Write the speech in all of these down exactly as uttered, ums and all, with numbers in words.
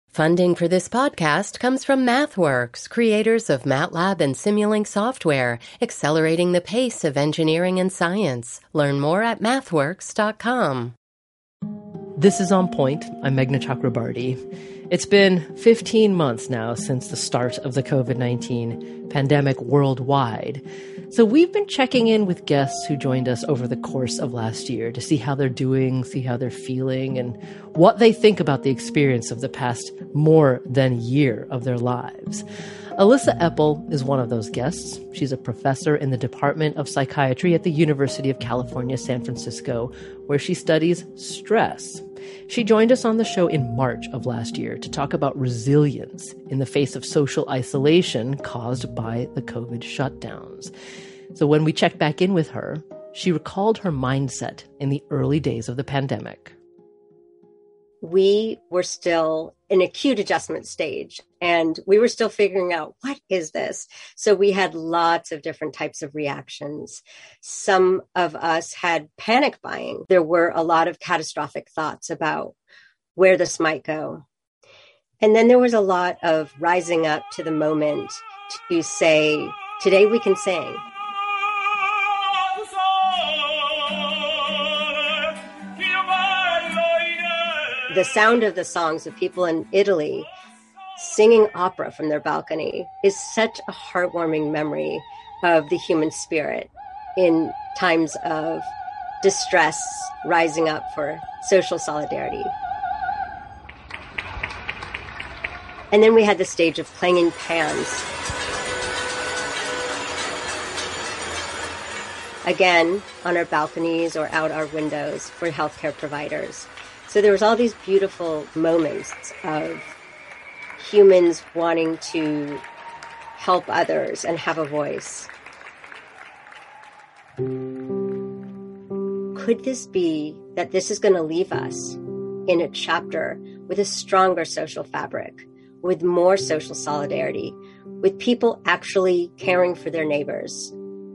Funding for this podcast comes from MathWorks, creators of MATLAB and Simulink software, accelerating the pace of engineering and science. Learn more at mathworks dot com. This is On Point. I'm Meghna Chakrabarty. It's been fifteen months now since the start of the covid nineteen pandemic worldwide. So we've been checking in with guests who joined us over the course of last year to see how they're doing, see how they're feeling, and what they think about the experience of the past more than year of their lives. Alyssa Epel is one of those guests. She's a professor in the Department of Psychiatry at the University of California, San Francisco, where she studies stress. She joined us on the show in March of last year to talk about resilience in the face of social isolation caused by the COVID shutdowns. So when we checked back in with her, she recalled her mindset in the early days of the pandemic. We were still in acute adjustment stage, and we were still figuring out, what is this? So we had lots of different types of reactions. Some of us had panic buying. There were a lot of catastrophic thoughts about where this might go. And then there was a lot of rising up to the moment to say, today we can sing. The sound of the songs of people in Italy singing opera from their balcony is such a heartwarming memory of the human spirit in times of distress, rising up for social solidarity. And then we had the stage of clanging pans. Again, on our balconies or out our windows for healthcare providers. So there was all these beautiful moments of humans wanting to help others and have a voice. Could this be that this is going to leave us in a chapter with a stronger social fabric, with more social solidarity, with people actually caring for their neighbors?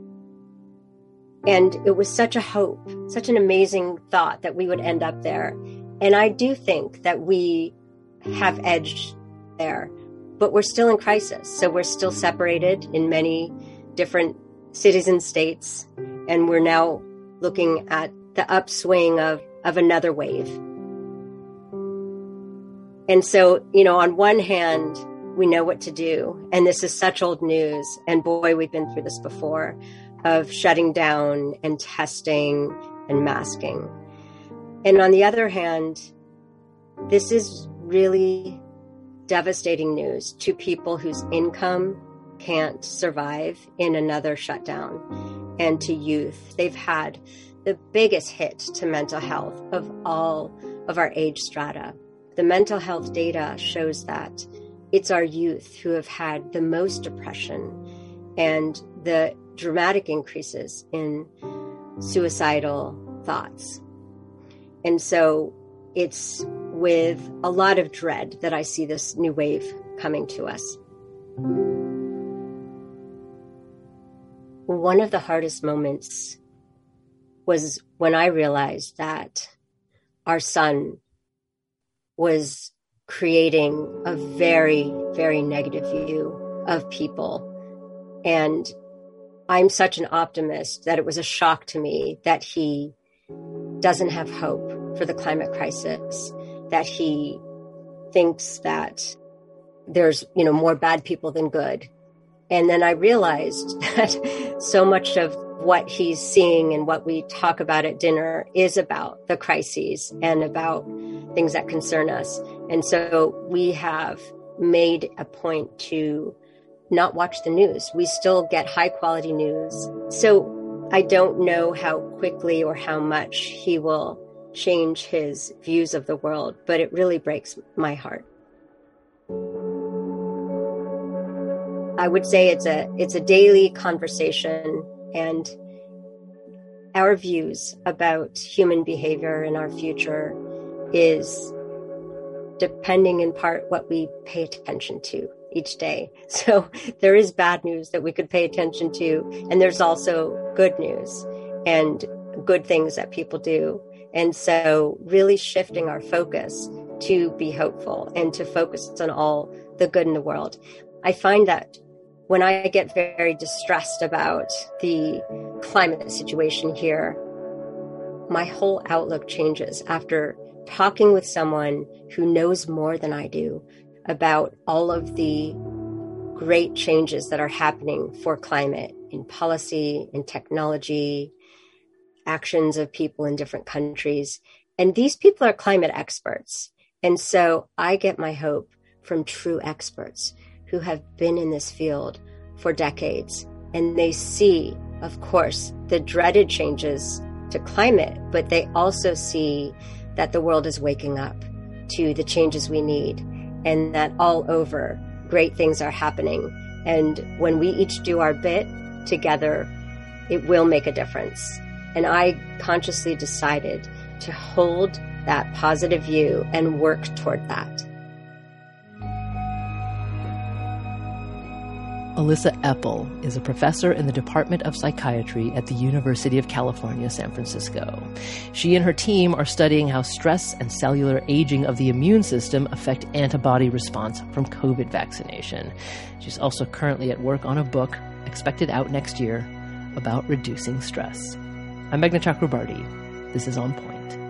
And it was such a hope, such an amazing thought that we would end up there. And I do think that we have edged there, but we're still in crisis. So we're still separated in many different cities and states. And we're now looking at the upswing of, of another wave. And so, you know, on one hand, we know what to do. And this is such old news. And boy, we've been through this before, of shutting down and testing and masking. And on the other hand, this is really devastating news to people whose income can't survive in another shutdown, and to youth. They've had the biggest hit to mental health of all of our age strata. The mental health data shows that it's our youth who have had the most depression and the dramatic increases in suicidal thoughts. And so it's with a lot of dread that I see this new wave coming to us. One of the hardest moments was when I realized that our son was creating a very, very negative view of people. And I'm such an optimist that it was a shock to me that he doesn't have hope for the climate crisis, that he thinks that there's, you know, more bad people than good. And then I realized that so much of what he's seeing and what we talk about at dinner is about the crises and about things that concern us. And so we have made a point to not watch the news. We still get high quality news. So I don't know how quickly or how much he will change his views of the world, but it really breaks my heart. I would say it's a it's a daily conversation, and our views about human behavior and our future is depending in part what we pay attention to each day. So there is bad news that we could pay attention to, and there's also good news and good things that people do. And so really shifting our focus to be hopeful and to focus on all the good in the world. I find that when I get very distressed about the climate situation here, my whole outlook changes after talking with someone who knows more than I do about all of the great changes that are happening for climate in policy, in technology, actions of people in different countries. And these people are climate experts. And so I get my hope from true experts who have been in this field for decades. And they see, of course, the dreaded changes to climate, but they also see that the world is waking up to the changes we need and that all over great things are happening. And when we each do our bit together, it will make a difference. And I consciously decided to hold that positive view and work toward that. Alyssa Epel is a professor in the Department of Psychiatry at the University of California, San Francisco. She and her team are studying how stress and cellular aging of the immune system affect antibody response from COVID vaccination. She's also currently at work on a book, expected out next year, about reducing stress. I'm Meghna Chakrabarty. This is On Point.